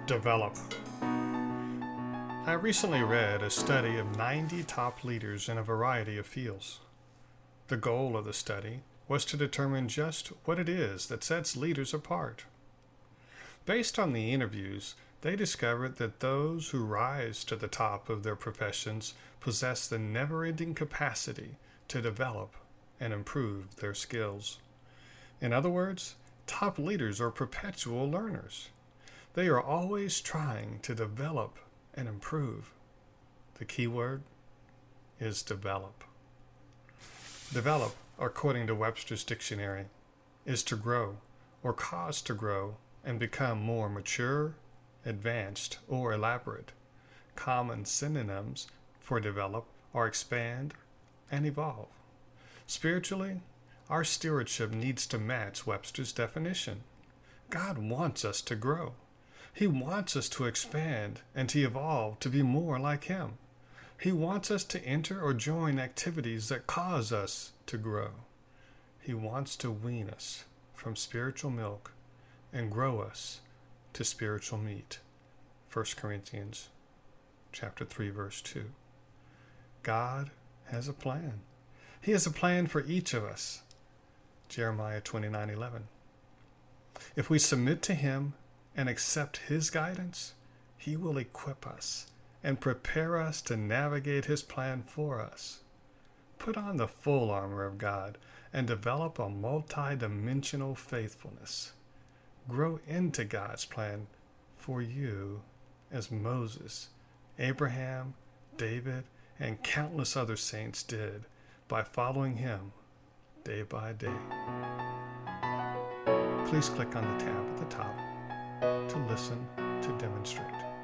Develop. I recently read a study of 90 top leaders in a variety of fields. The goal of the study was to determine just what it is that sets leaders apart. Based on the interviews, they discovered that those who rise to the top of their professions possess the never-ending capacity to develop and improve their skills. In other words, top leaders are perpetual learners. They are always trying to develop and improve. The key word is develop. Develop, according to Webster's dictionary, is to grow or cause to grow and become more mature, advanced, or elaborate. Common synonyms for develop are expand and evolve. Spiritually, our stewardship needs to match Webster's definition. God wants us to grow. He wants us to expand and to evolve to be more like Him. He wants us to enter or join activities that cause us to grow. He wants to wean us from spiritual milk and grow us to spiritual meat. 1 Corinthians chapter 3, verse 2. God has a plan. He has a plan for each of us. Jeremiah 29:11. If we submit to Him and accept His guidance, He will equip us and prepare us to navigate His plan for us. Put on the full armor of God and develop a multi-dimensional faithfulness. Grow into God's plan for you as Moses, Abraham, David, and countless other saints did by following Him day by day. Please click on the tab at the top to listen to demonstrate.